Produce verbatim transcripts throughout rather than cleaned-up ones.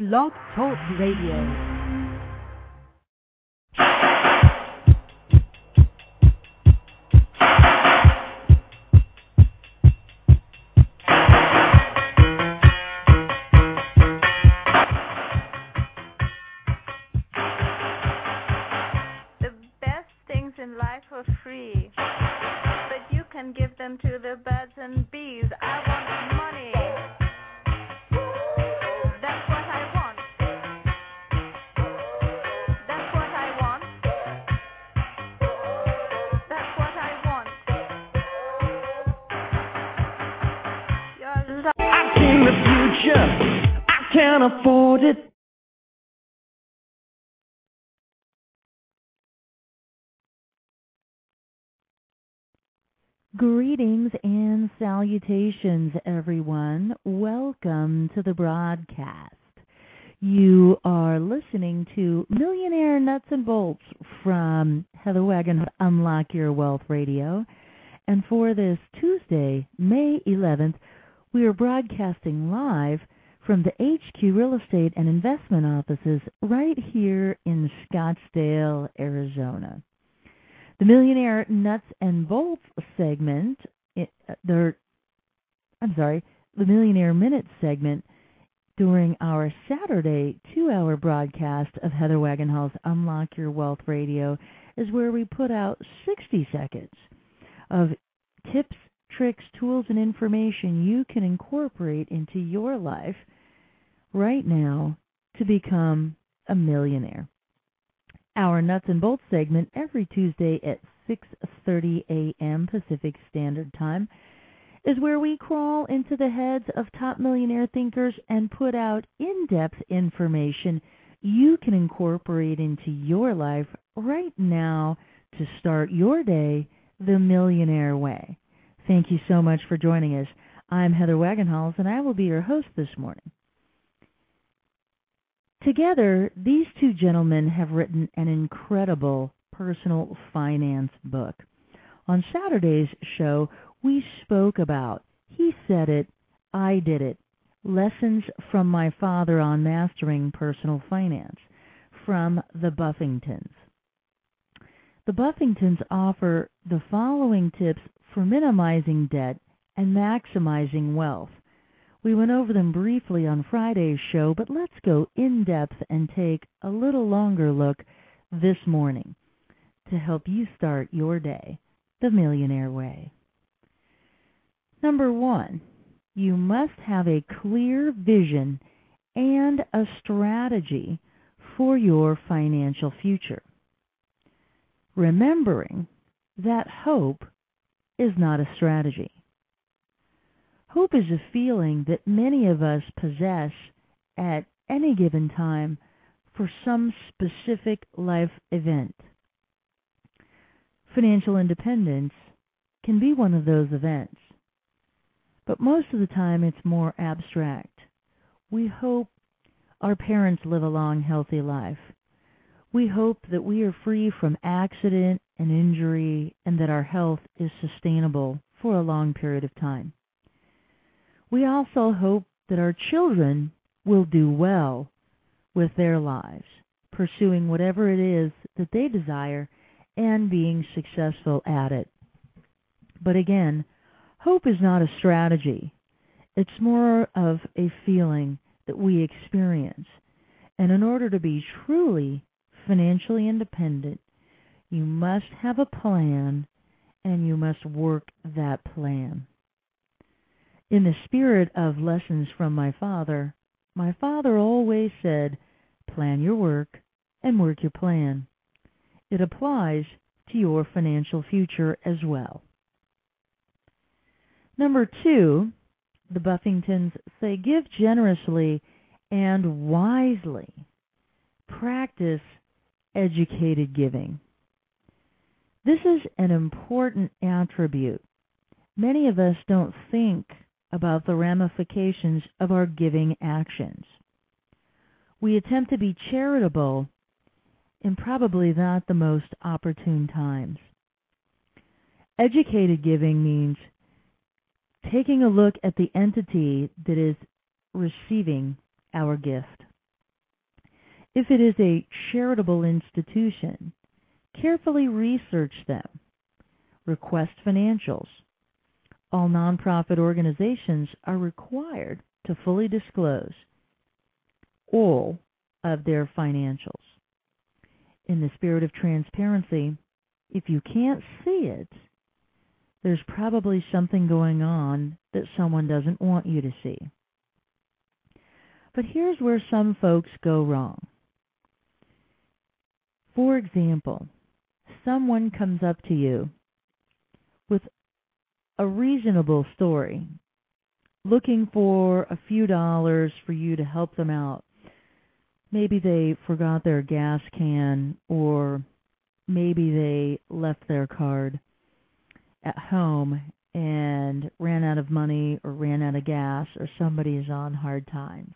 Blog Talk Radio. Afford it. Greetings and salutations, everyone. Welcome to the broadcast. You are listening to Millionaire Nuts and Bolts from Heather Wagenhals Unlock Your Wealth Radio. And for this Tuesday, May eleventh, we are broadcasting live from the H Q Real Estate and Investment offices right here in Scottsdale, Arizona. The Millionaire Nuts and Bolts segment, it, the, I'm sorry, the Millionaire Minute segment during our Saturday two-hour broadcast of Heather Wagenhals Unlock Your Wealth Radio is where we put out sixty seconds of tips, tricks, tools, and information you can incorporate into your life right now to become a millionaire. Our Nuts and Bolts segment every Tuesday at six thirty a.m. Pacific Standard Time is where we crawl into the heads of top millionaire thinkers and put out in-depth information you can incorporate into your life right now to start your day the millionaire way. Thank you so much for joining us. I'm Heather Wagenhals, and I will be your host this morning. Together, these two gentlemen have written an incredible personal finance book. On Saturday's show, we spoke about He Said It, I Did It, Lessons from My Father on Mastering Personal Finance from the Buffingtons. The Buffingtons offer the following tips for minimizing debt and maximizing wealth. We went over them briefly on Friday's show, but let's go in-depth and take a little longer look this morning to help you start your day the millionaire way. Number one, you must have a clear vision and a strategy for your financial future. Remembering that hope is not a strategy. Hope is a feeling that many of us possess at any given time for some specific life event. Financial independence can be one of those events, but most of the time it's more abstract. We hope our parents live a long, healthy life. We hope that we are free from accident and injury and that our health is sustainable for a long period of time. We also hope that our children will do well with their lives, pursuing whatever it is that they desire and being successful at it. But again, hope is not a strategy. It's more of a feeling that we experience. And in order to be truly financially independent, you must have a plan and you must work that plan. In the spirit of lessons from my father, my father always said, plan your work and work your plan. It applies to your financial future as well. Number two, the Buffingtons say give generously and wisely. Practice educated giving. This is an important attribute. Many of us don't think about the ramifications of our giving actions. We attempt to be charitable in probably not the most opportune times. Educated giving means taking a look at the entity that is receiving our gift. If it is a charitable institution, carefully research them. Request financials. All nonprofit organizations are required to fully disclose all of their financials. In the spirit of transparency, if you can't see it, there's probably something going on that someone doesn't want you to see. But here's where some folks go wrong. For example, someone comes up to you with a reasonable story, looking for a few dollars for you to help them out. Maybe they forgot their gas can, or maybe they left their card at home and ran out of money or ran out of gas, or somebody is on hard times.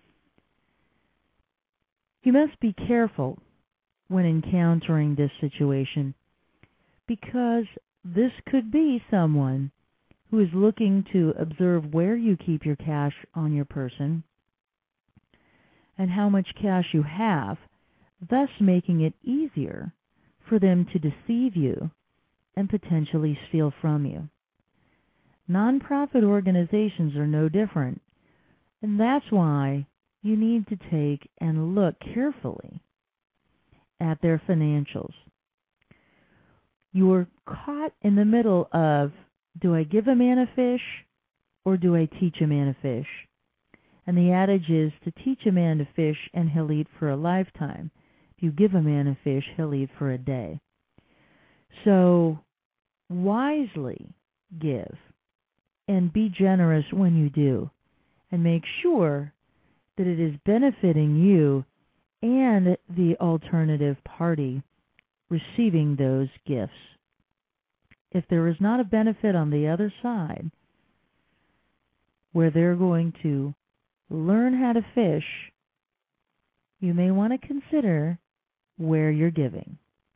You must be careful when encountering this situation, because this could be someone who is looking to observe where you keep your cash on your person and how much cash you have, thus making it easier for them to deceive you and potentially steal from you. Nonprofit organizations are no different, and that's why you need to take and look carefully at their financials. You're caught in the middle of, do I give a man a fish or do I teach a man a fish? And the adage is, to teach a man to fish and he'll eat for a lifetime. If you give a man a fish, he'll eat for a day. So wisely give and be generous when you do, and make sure that it is benefiting you and the alternative party receiving those gifts. If there is not a benefit on the other side, where they're going to learn how to fish, you may want to consider where you're giving.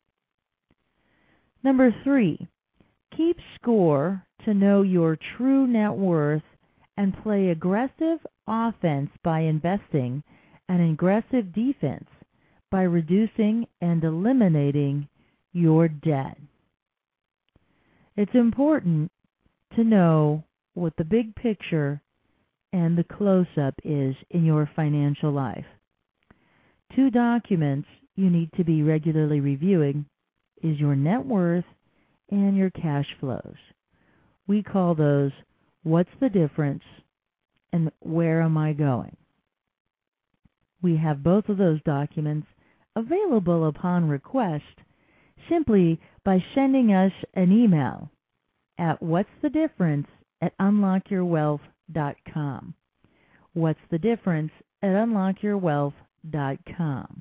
Number three, keep score to know your true net worth and play aggressive offense by investing and aggressive defense by reducing and eliminating your debt. It's important to know what the big picture and the close-up is in your financial life. Two documents you need to be regularly reviewing is your net worth and your cash flows. We call those what's the difference and where am I going. We have both of those documents available upon request simply by sending us an email at what's the difference at unlock your wealth dot com. What's the difference at unlock your wealth dot com.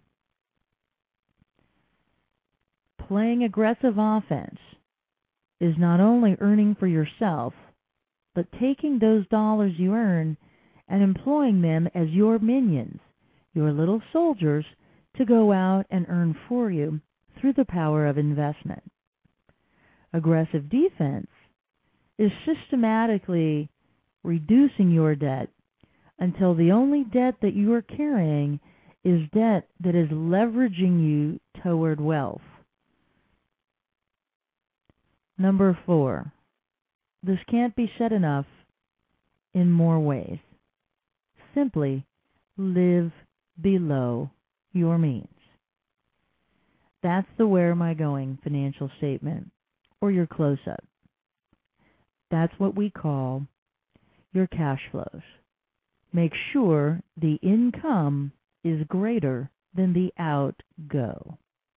Playing aggressive offense is not only earning for yourself, but taking those dollars you earn and employing them as your minions, your little soldiers, to go out and earn for you through the power of investment. Aggressive defense is systematically reducing your debt until the only debt that you are carrying is debt that is leveraging you toward wealth. Number four, this can't be said enough in more ways. Simply live below your means. That's the where am I going financial statement, or your close-up. That's what we call your cash flows. Make sure the income is greater than the outgo.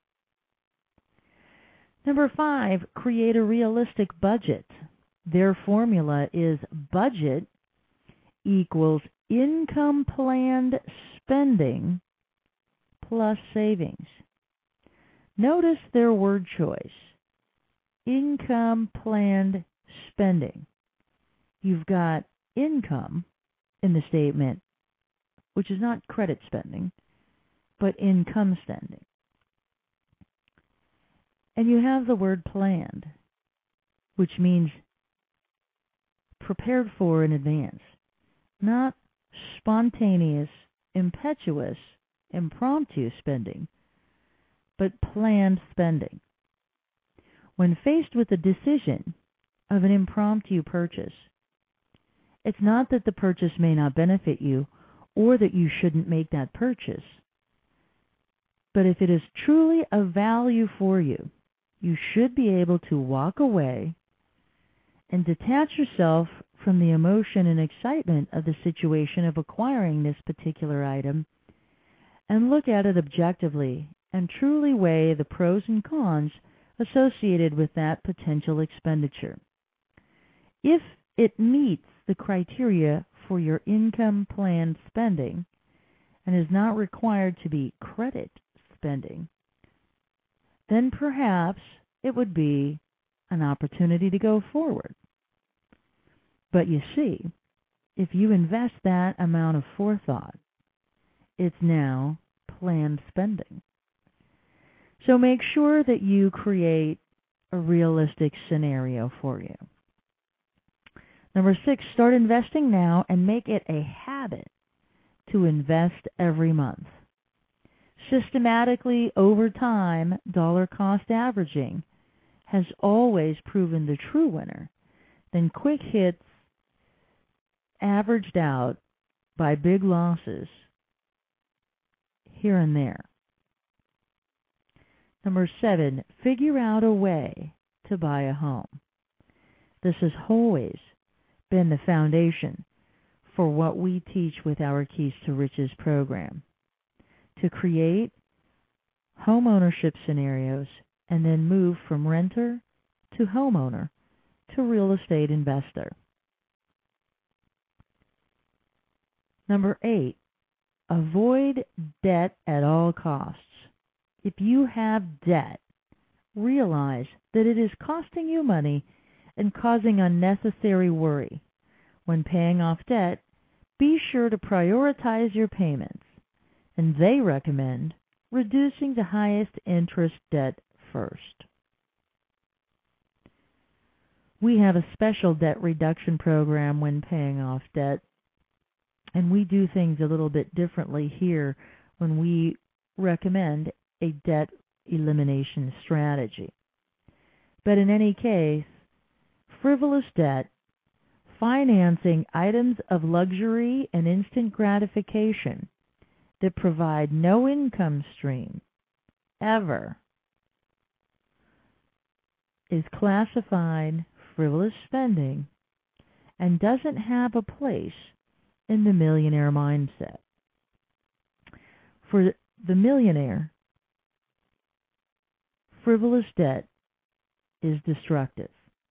Number five, create a realistic budget. Their formula is budget equals income planned spending plus savings. Notice their word choice. Income planned spending. You've got income in the statement, which is not credit spending, but income spending. And you have the word planned, which means prepared for in advance, not spontaneous, impetuous impromptu spending, but planned spending. When faced with the decision of an impromptu purchase, it's not that the purchase may not benefit you or that you shouldn't make that purchase, but if it is truly of value for you, you should be able to walk away and detach yourself from the emotion and excitement of the situation of acquiring this particular item and look at it objectively and truly weigh the pros and cons associated with that potential expenditure. If it meets the criteria for your income planned spending and is not required to be credit spending, then perhaps it would be an opportunity to go forward. But you see, if you invest that amount of forethought, it's now planned spending. So make sure that you create a realistic scenario for you. Number six, start investing now and make it a habit to invest every month. Systematically, over time, dollar cost averaging has always proven the true winner. Then quick hits averaged out by big losses here and there. Number seven, figure out a way to buy a home. This has always been the foundation for what we teach with our Keys to Riches program, to create home ownership scenarios and then move from renter to homeowner to real estate investor. Number eight, avoid debt at all costs. If you have debt, realize that it is costing you money and causing unnecessary worry. When paying off debt, be sure to prioritize your payments, and they recommend reducing the highest interest debt first. We have a special debt reduction program when paying off debt, and we do things a little bit differently here when we recommend a debt elimination strategy. But in any case, frivolous debt, financing items of luxury and instant gratification that provide no income stream ever, is classified frivolous spending and doesn't have a place in the millionaire mindset. For the millionaire, frivolous debt is destructive.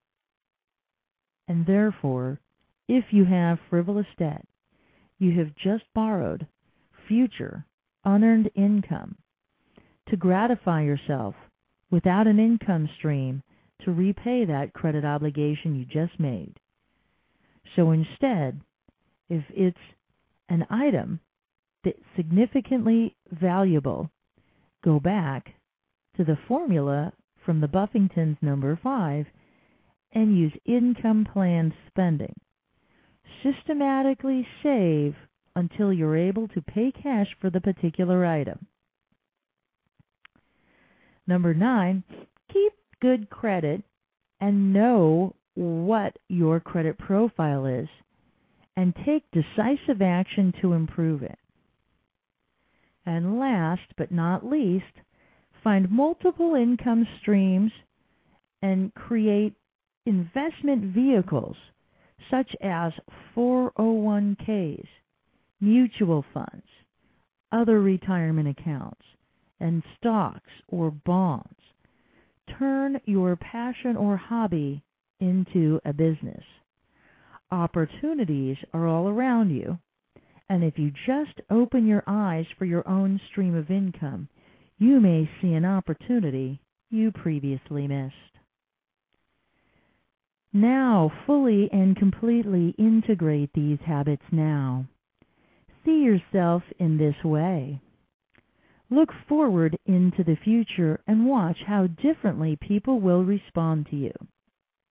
And therefore, if you have frivolous debt, you have just borrowed future unearned income to gratify yourself without an income stream to repay that credit obligation you just made. So instead, if it's an item that's significantly valuable, go back to the formula from the Buffington's number five and use income planned spending. Systematically save until you're able to pay cash for the particular item. Number nine, keep good credit and know what your credit profile is and take decisive action to improve it. And last but not least, find multiple income streams and create investment vehicles such as four oh one k's, mutual funds, other retirement accounts, and stocks or bonds. Turn your passion or hobby into a business. Opportunities are all around you, and if you just open your eyes for your own stream of income, you may see an opportunity you previously missed. Now, fully and completely integrate these habits now. See yourself in this way. Look forward into the future and watch how differently people will respond to you.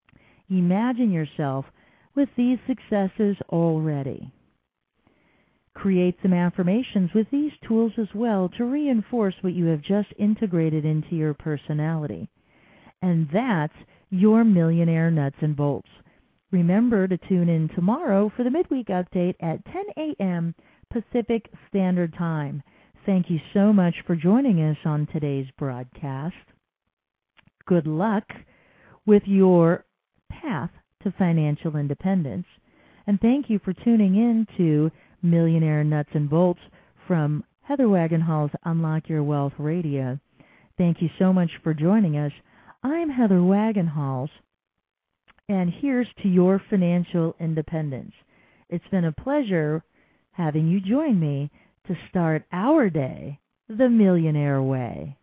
Imagine yourself with these successes already. Create some affirmations with these tools as well to reinforce what you have just integrated into your personality. And that's your Millionaire Nuts and Bolts. Remember to tune in tomorrow for the midweek update at ten a.m. Pacific Standard Time. Thank you so much for joining us on today's broadcast. Good luck with your path to financial independence. And thank you for tuning in to Millionaire Nuts and Bolts from Heather Wagenhall's Unlock Your Wealth Radio. Thank you so much for joining us. I'm Heather Wagenhals, and here's to your financial independence. It's been a pleasure having you join me to start our day the millionaire way.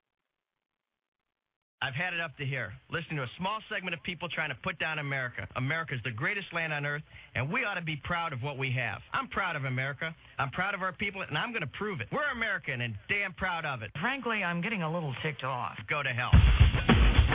I've had it up to here, listening to a small segment of people trying to put down America. America's the greatest land on earth, and we ought to be proud of what we have. I'm proud of America. I'm proud of our people, and I'm going to prove it. We're American and damn proud of it. Frankly, I'm getting a little ticked off. Go to hell.